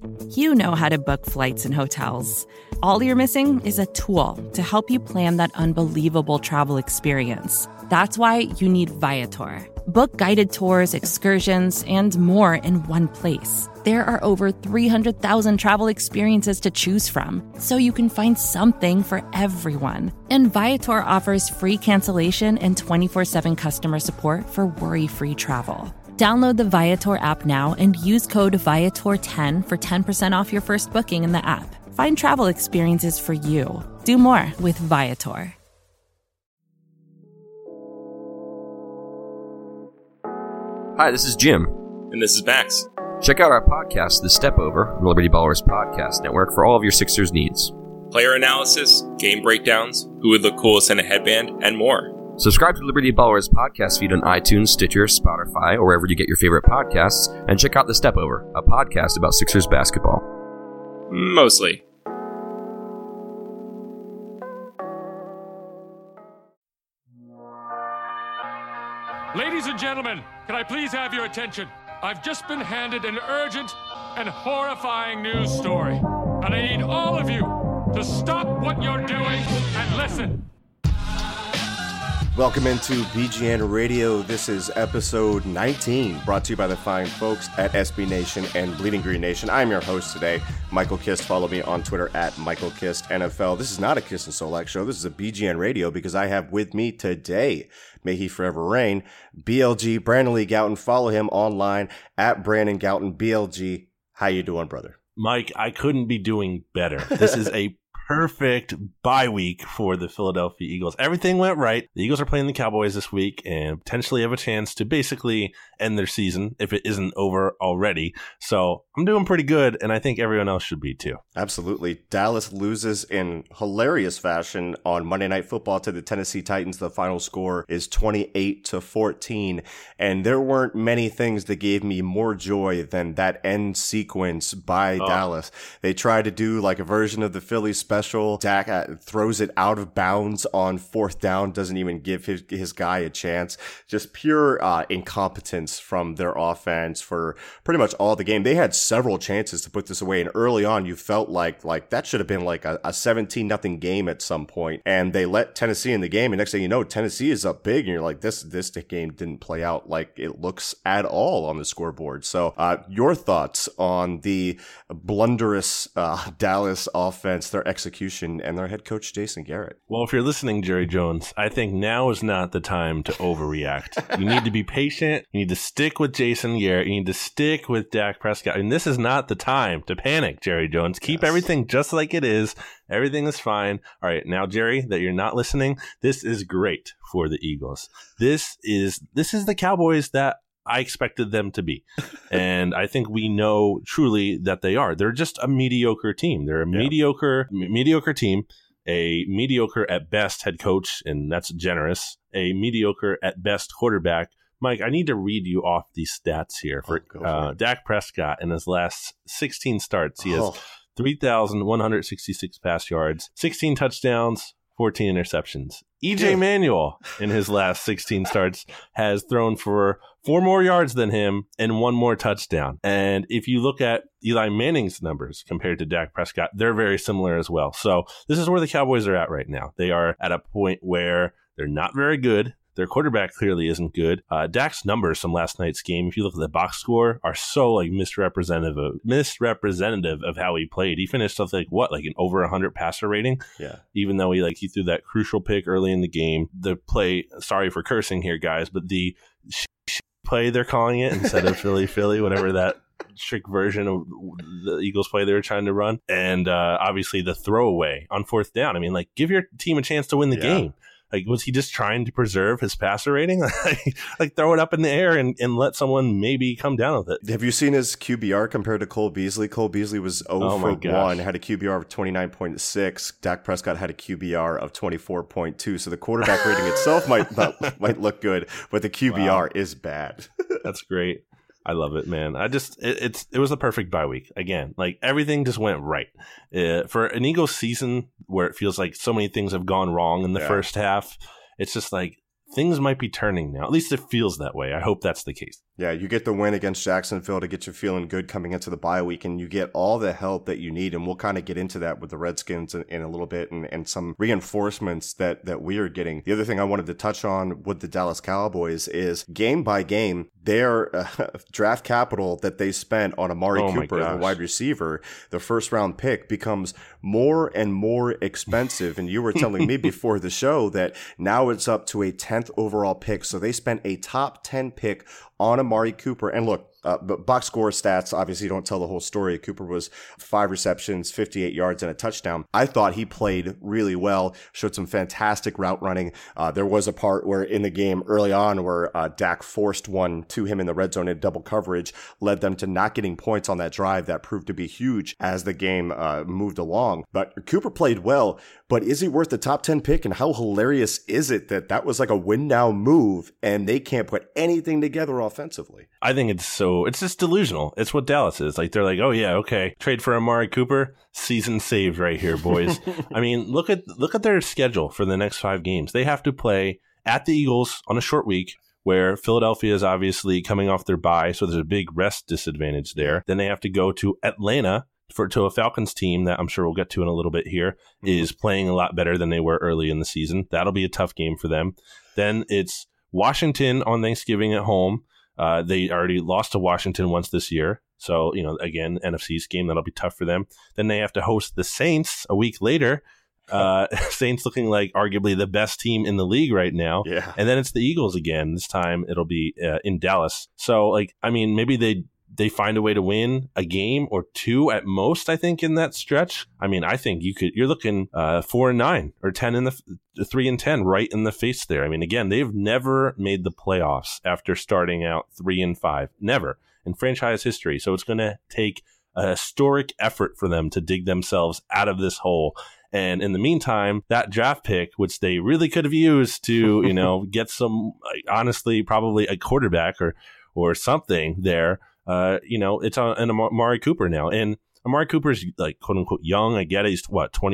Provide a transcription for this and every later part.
You know how to book flights and hotels. All you're missing is a tool to help you plan that unbelievable travel experience. That's why you need Viator. Book guided tours, excursions, and more in one place. There are over 300,000 travel experiences to choose from, so you can find something for everyone. And Viator offers free cancellation and 24/7 customer support for worry-free travel. Download the Viator app now and use code Viator10 for 10% off your first booking in the app. Find travel experiences for you. Do more with Viator. Hi, this is Jim. And this is Max. Check out our podcast, The Step Over, the Liberty Ballers Podcast Network, for all of your Sixers needs. Player analysis, game breakdowns, who would look coolest in a headband, and more. Subscribe to Liberty Ballers podcast feed on iTunes, Stitcher, Spotify, or wherever you get your favorite podcasts, and check out The Step Over, a podcast about Sixers basketball. Mostly. Ladies and gentlemen, can I please have your attention? I've just been handed an urgent and horrifying news story, and I need all of you to stop what you're doing and listen. Welcome into BGN Radio. This is episode 19, brought to you by the fine folks at SB Nation and Bleeding Green Nation. I'm your host today, Michael Kist. Follow me on Twitter at MichaelKistNFL. This is not a Kist and Solak show. This is a BGN Radio because I have with me today, may he forever reign, BLG, Brandon Lee Gouton. Follow him online at Brandon Gouton. BLG, how you doing, brother? Mike, I couldn't be doing better. This is a perfect bye week for the Philadelphia Eagles. Everything went right. The Eagles are playing the Cowboys this week and potentially have a chance to basically end their season if it isn't over already. So I'm doing pretty good, and I think everyone else should be too. Absolutely. Dallas loses in hilarious fashion on Monday Night Football to the Tennessee Titans. The final score is 28-14, and there weren't many things that gave me more joy than that end sequence by Dallas. They tried to do like a version of the Philly special. Dak throws it out of bounds on fourth down, doesn't even give his guy a chance. Just pure incompetence from their offense for pretty much all the game. They had several chances to put this away, and early on you felt like that should have been like a 17-0 game at some point, and they let Tennessee in the game, and next thing you know, Tennessee is up big, and you're like, this game didn't play out like it looks at all on the scoreboard. So your thoughts on the blunderous Dallas offense, their execution, and their head coach Jason Garrett? Well, if you're listening, Jerry Jones, I think now is not the time to overreact. You need to be patient. You need to stick with Jason Garrett. You need to stick with Dak Prescott. And this is not the time to panic, Jerry Jones. Keep everything just like it is. Everything is fine. All right, now, Jerry, that you're not listening, this is great for the Eagles. This is the Cowboys that I expected them to be. And I think we know truly that they are. They're just a mediocre team. They're a mediocre team, a mediocre at best head coach, and that's generous, a mediocre at best quarterback. Mike, I need to read you off these stats here. For Dak Prescott, in his last 16 starts, he has 3,166 pass yards, 16 touchdowns, 14 interceptions. EJ Manuel, in his last 16 starts, has thrown for 4 more yards than him and 1 more touchdown. And if you look at Eli Manning's numbers compared to Dak Prescott, they're very similar as well. So this is where the Cowboys are at right now. They are at a point where they're not very good. Their quarterback clearly isn't good. Dak's numbers from last night's game, if you look at the box score, are so like misrepresentative of how he played. He finished with like an over 100 passer rating. Yeah. Even though he threw that crucial pick early in the game. The play, sorry for cursing here, guys, but the play they're calling it instead of Philly, whatever that trick version of the Eagles play they were trying to run. And obviously the throwaway on fourth down. I mean, like, give your team a chance to win the game. Like, was he just trying to preserve his passer rating? Like, throw it up in the air and let someone maybe come down with it. Have you seen his QBR compared to Cole Beasley? Cole Beasley was 0 for 1, had a QBR of 29.6. Dak Prescott had a QBR of 24.2. So the quarterback rating itself might look good, but the QBR is bad. That's great. I love it, man. It was the perfect bye week. Again, like, everything just went right. For an Eagles season where it feels like so many things have gone wrong in the first half, it's just like things might be turning now. At least it feels that way. I hope that's the case. Yeah, you get the win against Jacksonville to get you feeling good coming into the bye week, and you get all the help that you need. And we'll kind of get into that with the Redskins in a little bit and some reinforcements that we are getting. The other thing I wanted to touch on with the Dallas Cowboys is game by game, their draft capital that they spent on Amari Cooper, the wide receiver, the first round pick, becomes more and more expensive. And you were telling me before the show that now it's up to a 10th overall pick. So they spent a top 10 pick on Amari Cooper. And look, but box score stats obviously don't tell the whole story. Cooper was 5 receptions, 58 yards, and a touchdown. I thought he played really well, showed some fantastic route running. There was a part where in the game early on where Dak forced one to him in the red zone in double coverage, led them to not getting points on that drive. That proved to be huge as the game moved along. But Cooper played well, but is he worth the top 10 pick? And how hilarious is it that was like a win now move and they can't put anything together offensively? I think it's just delusional. It's what Dallas is. Like, they're like, oh yeah, okay, trade for Amari Cooper, season saved right here, boys. I mean, look at their schedule for the next 5 games. They have to play at the Eagles on a short week, where Philadelphia is obviously coming off their bye, so there's a big rest disadvantage there. Then they have to go to Atlanta to a Falcons team that I'm sure we'll get to in a little bit here, is playing a lot better than they were early in the season. That'll be a tough game for them. Then it's Washington on Thanksgiving at home. They already lost to Washington once this year. So, again, NFC East game, that'll be tough for them. Then they have to host the Saints a week later. Saints looking like arguably the best team in the league right now. Yeah. And then it's the Eagles again. This time it'll be in Dallas. So, maybe they find a way to win a game or 2 at most, I think, in that stretch. I think you're looking 4-9 or 3-10 right in the face there. Again, they've never made the playoffs after starting out 3-5, never in franchise history. So it's going to take a historic effort for them to dig themselves out of this hole. And in the meantime, that draft pick, which they really could have used to, get some, honestly, probably a quarterback or something there. It's on Amari Cooper now. And Amari Cooper's like quote unquote young. I get it. He's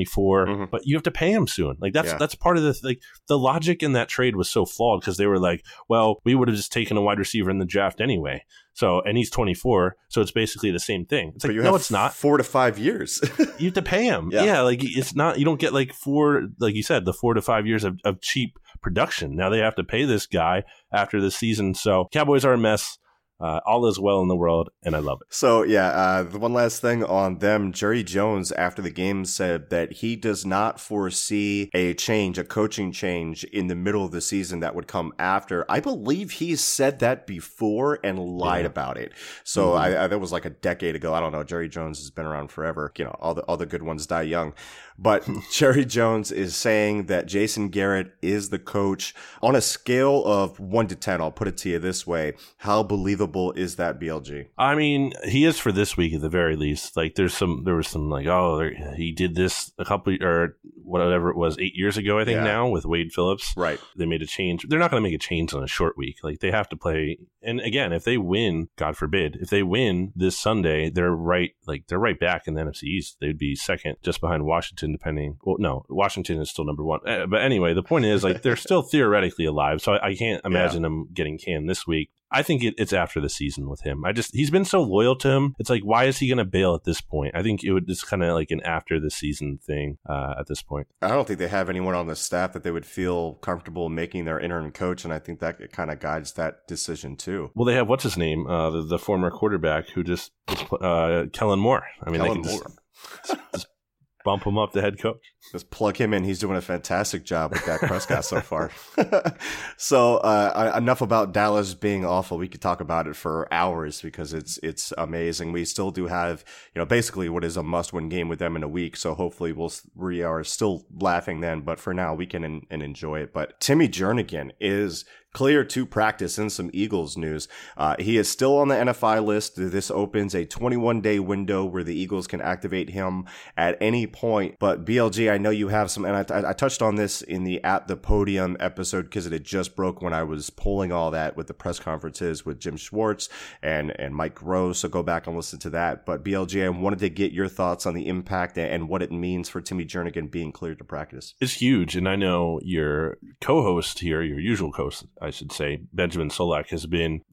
24, but you have to pay him soon. Like that's part of the logic in that trade was so flawed because they were like, well, we would have just taken a wide receiver in the draft anyway. So, and he's 24. So it's basically the same thing. It's like, no, it's not 4 to 5 years. You have to pay him. Yeah. Like it's not, you don't get like 4, like you said, the 4 to 5 years of cheap production. Now they have to pay this guy after the season. So Cowboys are a mess. All is well in the world, and I love it. So, the one last thing on them, Jerry Jones, after the game, said that he does not foresee a coaching change in the middle of the season that would come after. I believe he's said that before and lied about it. So that was like a decade ago. I don't know. Jerry Jones has been around forever. All the good ones die young. But Jerry Jones is saying that Jason Garrett is the coach. On a scale of 1 to 10, I'll put it to you this way. How believable is that, BLG? He is for this week at the very least. Like there was some like, he did this a couple or whatever it was 8 years ago, I think now with Wade Phillips. Right. They made a change. They're not going to make a change on a short week. Like they have to play. And again, if they win, God forbid, if they win this Sunday, they're right back in the NFC East. They'd be second just behind Washington, depending. Well, no, Washington is still number 1. But anyway, the point is like they're still theoretically alive. So I can't imagine them getting canned this week. I think it's after the season with him. He's been so loyal to him. It's like, why is he going to bail at this point? I think it's kind of like an after the season thing at this point. I don't think they have anyone on the staff that they would feel comfortable making their interim coach. And I think that kind of guides that decision too. Well, they have, what's his name? The former quarterback who just, Kellen Moore. Kellen Moore. Just bump him up to head coach. Just plug him in. He's doing a fantastic job with Dak Prescott so far. So enough about Dallas being awful. We could talk about it for hours because it's amazing. We still do have, basically what is a must-win game with them in a week. So hopefully we are still laughing then. But for now, we can enjoy it. But Timmy Jernigan is clear to practice in some Eagles news. He is still on the NFI list. This opens a 21-day window where the Eagles can activate him at any point. But BLG, I know you have some, and I touched on this in the At the Podium episode because it had just broke when I was pulling all that with the press conferences with Jim Schwartz and Mike Groh. So go back and listen to that. But BLG, I wanted to get your thoughts on the impact and what it means for Timmy Jernigan being cleared to practice. It's huge. And I know your co-host here, your usual co-host, I should say, Benjamin Solak, has been,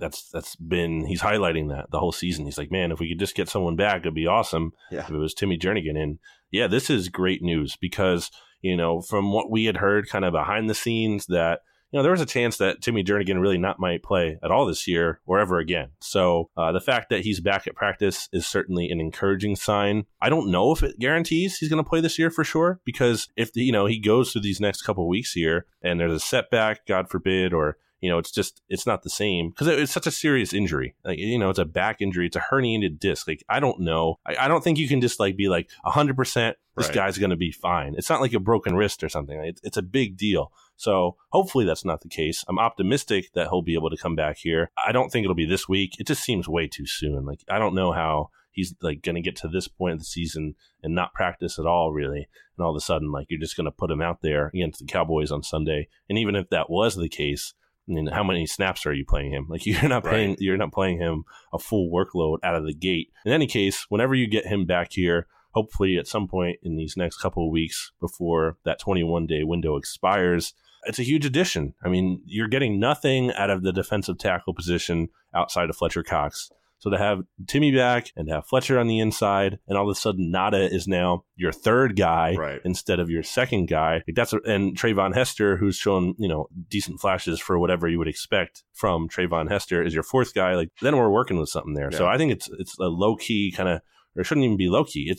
he's highlighting that the whole season. He's like, man, if we could just get someone back, it'd be awesome. Yeah. If it was Timmy Jernigan. And yeah, this is great news because, from what we had heard kind of behind the scenes that, there was a chance that Timmy Jernigan really not might play at all this year or ever again. So the fact that he's back at practice is certainly an encouraging sign. I don't know if it guarantees he's going to play this year for sure, because if, he goes through these next couple of weeks here and there's a setback, God forbid, or it's not the same because it's such a serious injury. Like, it's a back injury. It's a herniated disc. Like, I don't know. I don't think you can just be like 100% this guy's going to be fine. It's not like a broken wrist or something. It's a big deal. So hopefully that's not the case. I'm optimistic that he'll be able to come back here. I don't think it'll be this week. It just seems way too soon. Like, I don't know how he's going to get to this point of the season and not practice at all, really. And all of a sudden, you're just going to put him out there against the Cowboys on Sunday. And even if that was the case, how many snaps are you playing him? You're not playing him a full workload out of the gate. In any case, whenever you get him back here, hopefully at some point in these next couple of weeks before that 21-day window expires, it's a huge addition. I mean, you're getting nothing out of the defensive tackle position outside of Fletcher Cox. So to have Timmy back and to have Fletcher on the inside, and all of a sudden Nada is now your third guy instead of your second guy. And Trayvon Hester, who's shown, decent flashes for whatever you would expect from Trayvon Hester, is your fourth guy. Then we're working with something there. Yeah. So I think it's a low key kind of, or it shouldn't even be low key.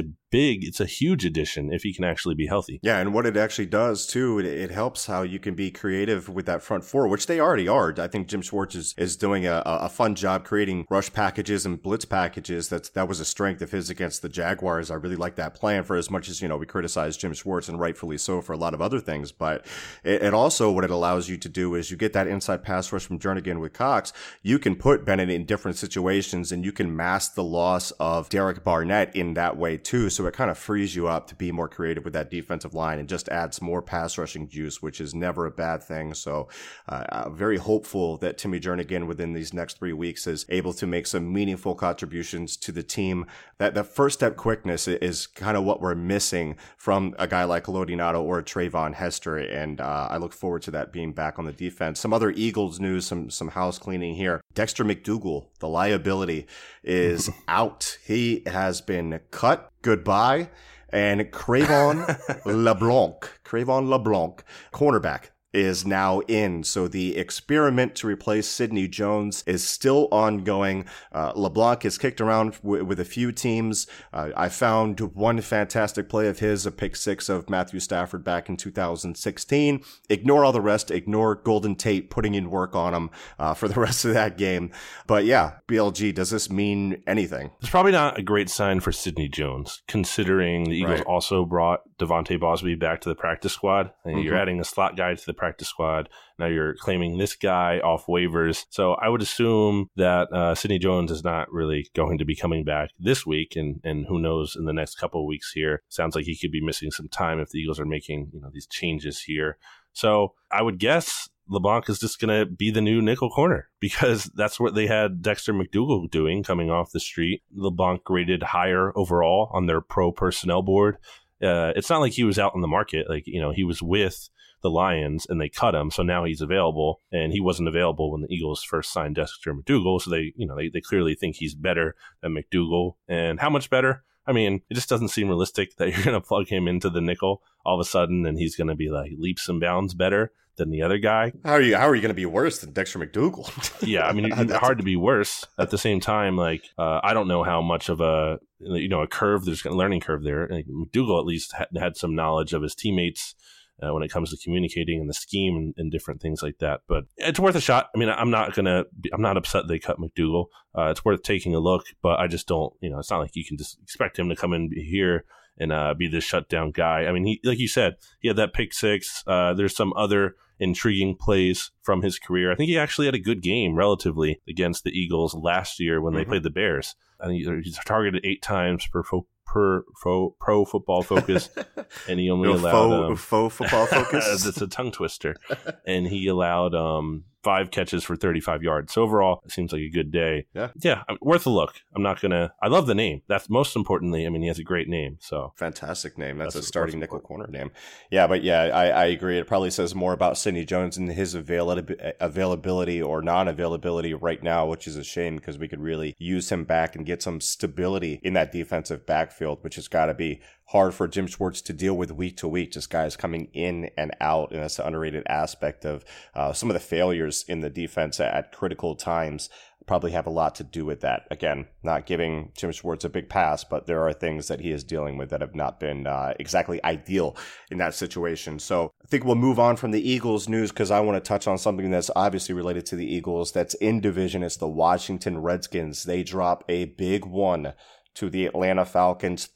It's a huge addition if he can actually be healthy. Yeah, and what it actually does too, it helps how you can be creative with that front four, which they already are. I think Jim Schwartz is doing a fun job creating rush packages and blitz packages. That was a strength of his against the Jaguars. I really like that plan, for as much as we criticize Jim Schwartz, and rightfully so, for a lot of other things. But it also, what it allows you to do is you get that inside pass rush from Jernigan with Cox. You can put Bennett in different situations, and you can mask the loss of Derek Barnett in that way too. So it kind of frees you up to be more creative with that defensive line and just adds more pass rushing juice, which is never a bad thing. So very hopeful that Timmy Jernigan within these next 3 weeks is able to make some meaningful contributions to the team. That first step quickness is kind of what we're missing from a guy like Haloti Ngata or Trayvon Hester. And I look forward to that being back on the defense. Some other Eagles news, some house cleaning here. Dexter McDougle, the liability, is out. He has been cut. Goodbye. And Cre'Von LeBlanc, cornerback, is now in. So the experiment to replace Sidney Jones is still ongoing. LeBlanc is kicked around with a few teams. I found one fantastic play of his, a pick six of Matthew Stafford back in 2016. Ignore all the rest. Ignore Golden Tate putting in work on him for the rest of that game. But yeah, BLG, does this mean anything? It's probably not a great sign for Sidney Jones, considering the Eagles also brought Devontae Bosby back to the practice squad. And you're adding a slot guy to the practice squad. Now you're claiming this guy off waivers. So I would assume that Sidney Jones is not really going to be coming back this week. And who knows in the next couple of weeks here. Sounds like he could be missing some time if the Eagles are making these changes here. So I would guess LeBlanc is just going to be the new nickel corner, because that's what they had Dexter McDougle doing coming off the street. LeBlanc graded higher overall on their pro personnel board. It's not like he was out on the market. He was with the Lions and they cut him. So now he's available, and he wasn't available when the Eagles first signed Dexter McDougle. So they clearly think he's better than McDougle. And how much better? I mean, it just doesn't seem realistic that you're going to plug him into the nickel all of a sudden and he's going to be leaps and bounds better than the other guy. How are you going to be worse than Dexter McDougle? Yeah, I mean, it's hard to be worse. At the same time, I don't know how much of a curve, there's a learning curve there. McDougle at least had some knowledge of his teammates when it comes to communicating and the scheme and different things like that. But it's worth a shot. I mean, I'm not upset they cut McDougle. It's worth taking a look, but I just don't, it's not like you can just expect him to come in here and be this shutdown guy. I mean, he, like you said, he had that pick six. There's some other intriguing plays from his career. I think he actually had a good game relatively against the Eagles last year when they played the Bears. I think he's targeted 8 times per Pro Football Focus, and he only allowed faux football focus. It's a tongue twister, and he allowed 5 catches for 35 yards. So overall, it seems like a good day. Yeah, worth a look. I love the name. That's most importantly. I mean, he has a great name. So fantastic name. That's a starting nickel corner name. Yeah, but yeah, I agree. It probably says more about Sidney Jones and his availability or non-availability right now, which is a shame because we could really use him back and get some stability in that defensive backfield, which has got to be hard for Jim Schwartz to deal with week to week, just guys coming in and out. And that's the underrated aspect of some of the failures in the defense at critical times. Probably have a lot to do with that. Again, not giving Jim Schwartz a big pass, but there are things that he is dealing with that have not been exactly ideal in that situation. So I think we'll move on from the Eagles news because I want to touch on something that's obviously related to the Eagles that's in division. It's the Washington Redskins. They drop a big one to the Atlanta Falcons,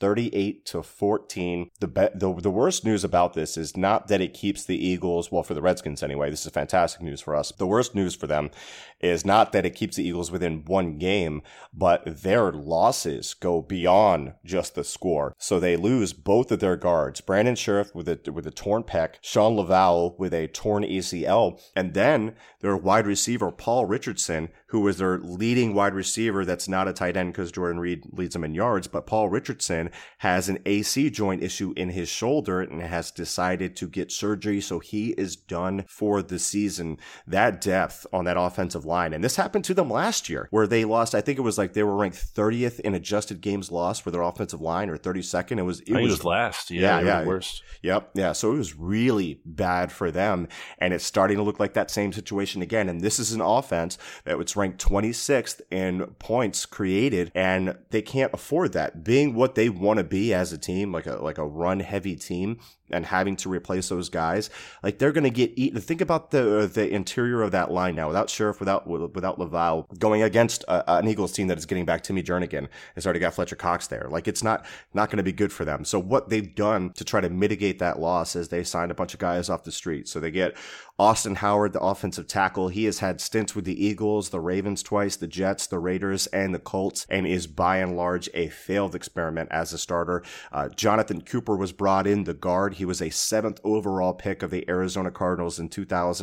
38-14. The worst news about this is not that it keeps the Eagles, well, for the Redskins anyway, this is fantastic news for us. The worst news for them is not that it keeps the Eagles within one game, but their losses go beyond just the score. So they lose both of their guards, Brandon Sheriff with a torn pec, Sean Laval with a torn ACL, and then their wide receiver, Paul Richardson, who was their leading wide receiver that's not a tight end because Jordan Reed leads them in yards, but Paul Richardson has an AC joint issue in his shoulder and has decided to get surgery, so he is done for the season. That depth on that offensive line, and this happened to them last year where they lost, I think it was like they were ranked 30th in adjusted games lost for their offensive line or 32nd. It was last. Yeah. Worst. Yep. Yeah. So it was really bad for them, and it's starting to look like that same situation again. And this is an offense that was ranked 26th in points created, and they can't afford that. Being what they want to be as a team, like a run heavy team, and having to replace those guys, like they're going to get eaten. Think about the interior of that line now, without Sheriff, without Laval, going against an Eagles team that is getting back Timmy Jernigan. It's already got Fletcher Cox there. Like it's not going to be good for them. So what they've done to try to mitigate that loss is they signed a bunch of guys off the street. So they get Austin Howard, the offensive tackle. He has had stints with the Eagles, the Ravens twice, the Jets, the Raiders, and the Colts, and is by and large a failed experiment as a starter. Jonathan Cooper was brought in, the guard. He was a 7th overall pick of the Arizona Cardinals in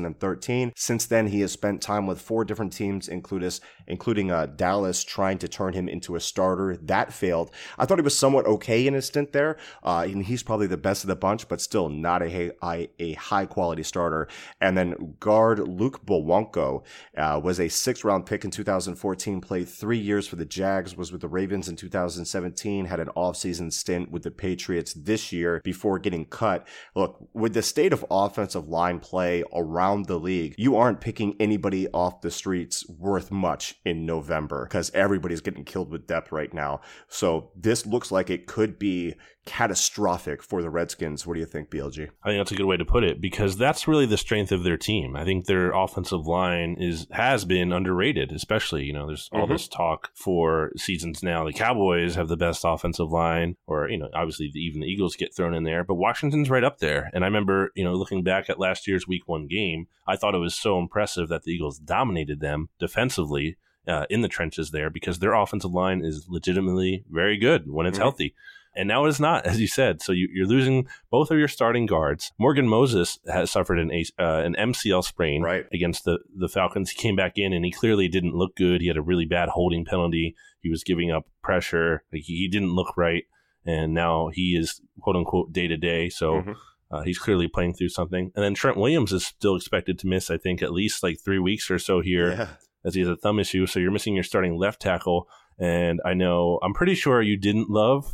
2013. Since then, he has spent time with 4 different teams, including Dallas, trying to turn him into a starter. That failed. I thought he was somewhat okay in his stint there, and he's probably the best of the bunch, but still not a high-quality starter. And then guard Luke Bowanko was a 6th-round pick in 2014, played 3 years for the Jags, was with the Ravens in 2017, had an offseason stint with the Patriots this year before getting cut. Look, with the state of offensive line play around the league, you aren't picking anybody off the streets worth much in November because everybody's getting killed with depth right now. So this looks like it could be catastrophic for the Redskins. What do you think, BLG? I think that's a good way to put it because that's really the strength of their team. I think their offensive line has been underrated, especially, there's all this talk for seasons now. The Cowboys have the best offensive line, or, obviously even the Eagles get thrown in there, but Washington's right up there. And I remember, looking back at last year's week 1 game, I thought it was so impressive that the Eagles dominated them defensively in the trenches there because their offensive line is legitimately very good when it's healthy. And now it's not, as you said. So you're losing both of your starting guards. Morgan Moses has suffered an MCL sprain against the Falcons. He came back in, and he clearly didn't look good. He had a really bad holding penalty. He was giving up pressure. He didn't look right. And now he is, quote-unquote, day-to-day. So he's clearly playing through something. And then Trent Williams is still expected to miss, I think, at least like 3 weeks or so here as he has a thumb issue. So you're missing your starting left tackle. And I'm pretty sure you didn't love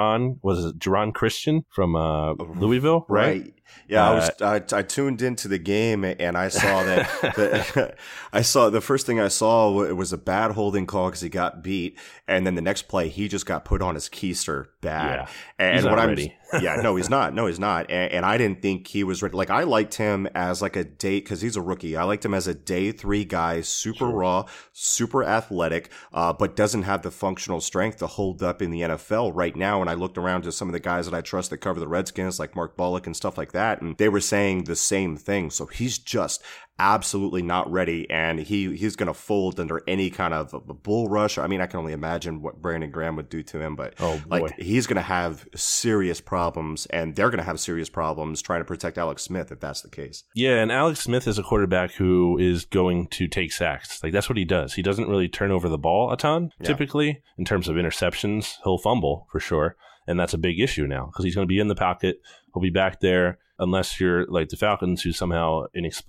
Geron Christian from Louisville, right? Yeah, I tuned into the game and I saw that the first thing I saw it was a bad holding call because he got beat, and then the next play he just got put on his keister bad. Yeah, and he's not ready. No, he's not. And I didn't think he was ready. Like I liked him as like a day because he's a rookie. I liked him as a day 3 guy, super raw, super athletic, but doesn't have the functional strength to hold up in the NFL right now. And I looked around to some of the guys that I trust that cover the Redskins, like Mark Bullock and stuff like like that. And they were saying the same thing. So he's just absolutely not ready, and he's going to fold under any kind of a bull rush. I mean, I can only imagine what Brandon Graham would do to him, but he's going to have serious problems, and they're going to have serious problems trying to protect Alex Smith if that's the case. Yeah, and Alex Smith is a quarterback who is going to take sacks. Like, that's what he does. He doesn't really turn over the ball a ton, typically. In terms of interceptions, he'll fumble for sure, and that's a big issue now because he's going to be in the pocket. He'll be back there. Unless you're like the Falcons, who somehow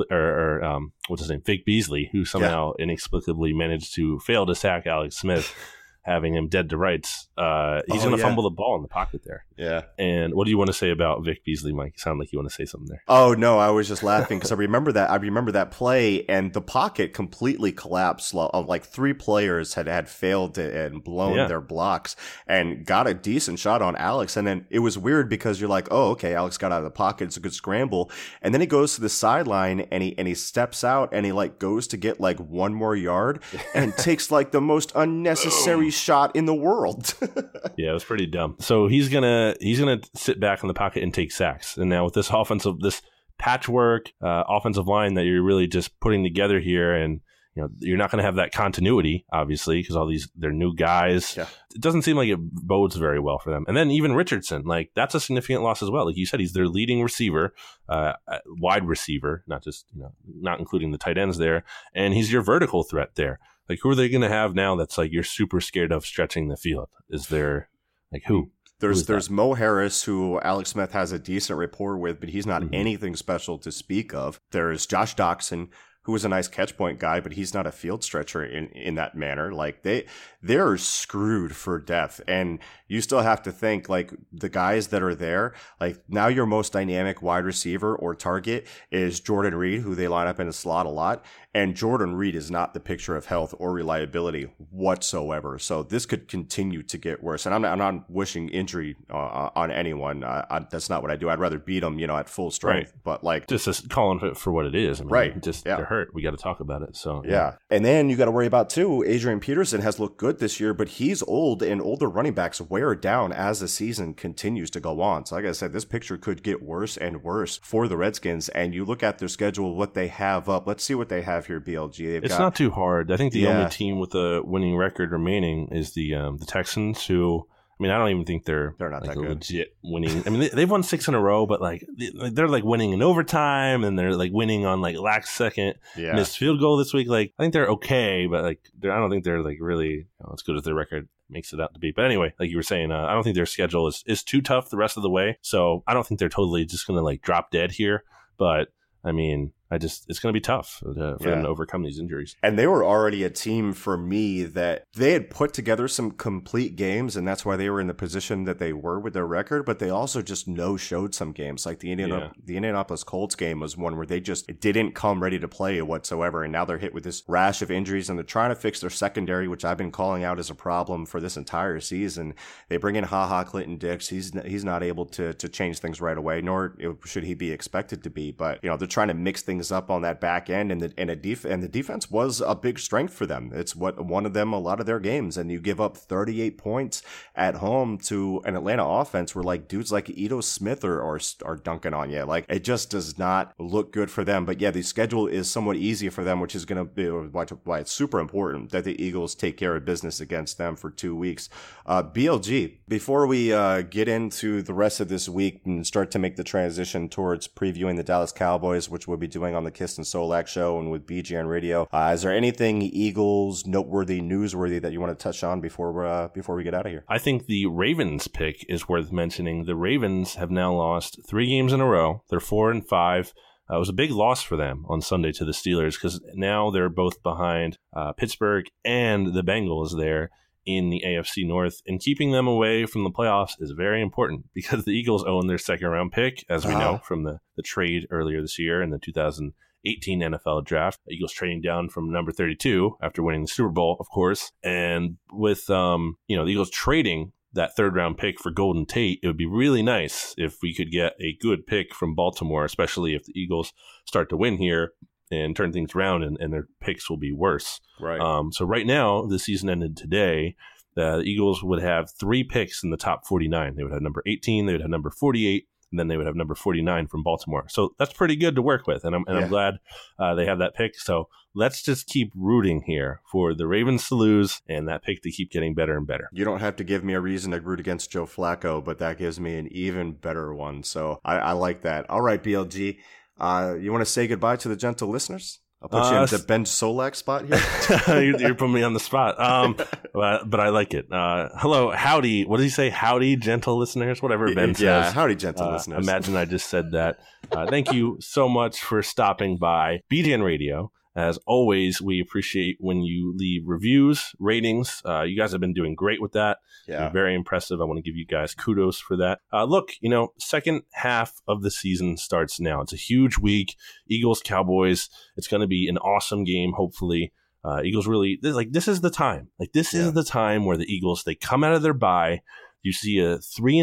what's his name, Vic Beasley, who somehow inexplicably managed to fail to sack Alex Smith, having him dead to rights. He's going to fumble the ball in the pocket there. Yeah. And what do you want to say about Vic Beasley, Mike? You sound like you want to say something there. Oh, no, I was just laughing because I remember that play, and the pocket completely collapsed. Like 3 players had failed and blown their blocks and got a decent shot on Alex. And then it was weird because you're like, oh, okay, Alex got out of the pocket. It's a good scramble. And then he goes to the sideline and he steps out and he like goes to get like 1 more yard and takes like the most unnecessary shot in the world. Yeah, it was pretty dumb. So he's gonna sit back in the pocket and take sacks. And now with this patchwork offensive line that you're really just putting together here, and you're not going to have that continuity, obviously, because they're new guys. Yeah. It doesn't seem like it bodes very well for them. And then even Richardson, like, that's a significant loss as well. Like you said, he's their leading receiver, wide receiver, not including the tight ends there. And he's your vertical threat there. Like, who are they going to have now that's like you're super scared of stretching the field? Is there like who? There's Mo Harris, who Alex Smith has a decent rapport with, but he's not anything special to speak of. There's Josh Doxson, who is a nice catch point guy, but he's not a field stretcher in that manner. Like they're screwed for depth. And you still have to think, like, the guys that are there, like, now your most dynamic wide receiver or target is Jordan Reed, who they line up in the slot a lot. And Jordan Reed is not the picture of health or reliability whatsoever. So this could continue to get worse. And I'm not wishing injury on anyone. That's not what I do. I'd rather beat them, at full strength. Right. But like, just calling it for what it is. I mean, they're hurt. We got to talk about it. So yeah. And then you got to worry about too. Adrian Peterson has looked good this year, but he's old, and older running backs wear down as the season continues to go on. So like I said, this picture could get worse and worse for the Redskins. And you look at their schedule, what they have up. Let's see what they have here, BLG. It's not too hard. I think the only team with a winning record remaining is the Texans, who, I mean, I don't even think they're not like that good. Legit winning. I mean, they've won 6 in a row, but like they're like winning in overtime, and they're like winning on like last second missed field goal this week. Like, I think they're okay, but like I don't think they're like really as good as their record makes it out to be. But anyway, like you were saying, I don't think their schedule is too tough the rest of the way. So I don't think they're totally just going to like drop dead here. But I mean, it's going to be tough for them to overcome these injuries. And they were already a team for me that they had put together some complete games, and that's why they were in the position that they were with their record. But they also just no-showed some games. Like the Indianapolis Colts game was one where they just didn't come ready to play whatsoever. And now they're hit with this rash of injuries, and they're trying to fix their secondary, which I've been calling out as a problem for this entire season. They bring in Clinton Dix. He's not able to change things right away, nor should he be expected to be. But they're trying to mix things up on that back end, and the defense was a big strength for them. It's what won them a lot of their games, and you give up 38 points at home to an Atlanta offense where like dudes like Ito Smith are dunking on you. Like, it just does not look good for them. But yeah, the schedule is somewhat easier for them, which is going to be why it's super important that the Eagles take care of business against them for 2 weeks. BLG, before we get into the rest of this week and start to make the transition towards previewing the Dallas Cowboys, which we'll be doing on the Kist and Solak show and with BGN Radio, is there anything Eagles noteworthy, newsworthy that you want to touch on before we get out of here? I think the Ravens pick is worth mentioning. The Ravens have now lost 3 games in a row. They're 4-5. It was a big loss for them on Sunday to the Steelers because now they're both behind Pittsburgh and the Bengals there in the AFC North, and keeping them away from the playoffs is very important because the Eagles own their 2nd round pick, as we know from the trade earlier this year in the 2018 NFL draft. The Eagles trading down from number 32 after winning the Super Bowl, of course. And with the Eagles trading that 3rd round pick for Golden Tate, it would be really nice if we could get a good pick from Baltimore, especially if the Eagles start to win here and turn things around, and their picks will be worse. Right. So right now, the season ended today. The Eagles would have 3 picks in the top 49. They would have number 18, they would have number 48, and then they would have number 49 from Baltimore. So that's pretty good to work with, and I'm glad they have that pick. So let's just keep rooting here for the Ravens to lose and that pick to keep getting better and better. You don't have to give me a reason to root against Joe Flacco, but that gives me an even better one. So I like that. All right, BLG. You want to say goodbye to the gentle listeners? I'll put you in the Ben Solak spot here. You're putting me on the spot. But I like it. Hello, howdy. What did he say? Howdy, gentle listeners? Whatever Ben says. Yeah, howdy, gentle listeners. Imagine I just said that. Thank you so much for stopping by BGN Radio. As always, we appreciate when you leave reviews, ratings. You guys have been doing great with that. Yeah. Very impressive. I want to give you guys kudos for that. Look, second half of the season starts now. It's a huge week. Eagles, Cowboys. It's going to be an awesome game, hopefully. Eagles really, this is the time. This is the time where the Eagles, they come out of their bye. You see a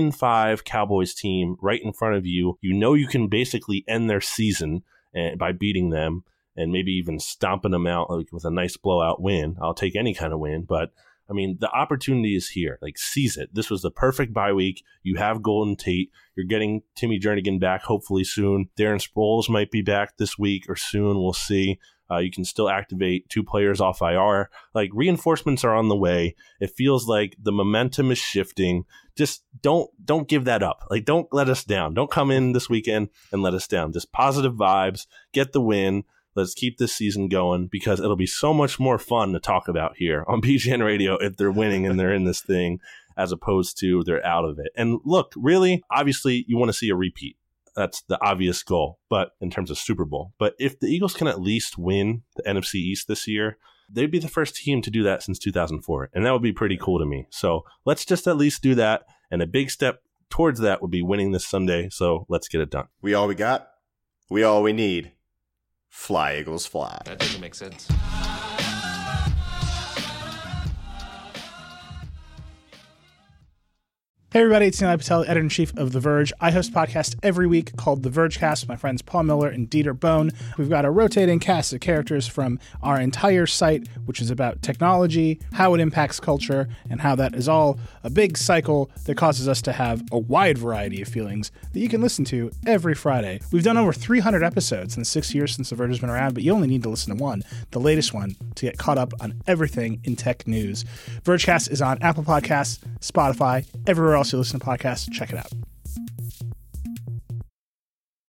3-5 Cowboys team right in front of you. You know you can basically end their season by beating them and maybe even stomping them out with a nice blowout win. I'll take any kind of win, but I mean, the opportunity is here. Seize it. This was the perfect bye week. You have Golden Tate. You're getting Timmy Jernigan back hopefully soon. Darren Sproles might be back this week or soon. We'll see. You can still activate 2 players off IR. Reinforcements are on the way. It feels like the momentum is shifting. Just don't give that up. Don't let us down. Don't come in this weekend and let us down. Just positive vibes. Get the win. Let's keep this season going because it'll be so much more fun to talk about here on BGN Radio if they're winning and they're in this thing as opposed to they're out of it. And look, really, obviously, you want to see a repeat. That's the obvious goal, but in terms of Super Bowl. But if the Eagles can at least win the NFC East this year, they'd be the first team to do that since 2004. And that would be pretty cool to me. So let's just at least do that. And a big step towards that would be winning this Sunday. So let's get it done. We all we got. We all we need. Fly, Eagles, fly. That doesn't make sense. Hey everybody, it's Nilay Patel, editor-in-chief of The Verge. I host a podcast every week called The Vergecast with my friends Paul Miller and Dieter Bohn. We've got a rotating cast of characters from our entire site, which is about technology, how it impacts culture, and how that is all a big cycle that causes us to have a wide variety of feelings that you can listen to every Friday. We've done over 300 episodes in the 6 years since The Verge has been around, but you only need to listen to one, the latest one, to get caught up on everything in tech news. Vergecast is on Apple Podcasts, Spotify, everywhere else you listen to podcasts. Check it out.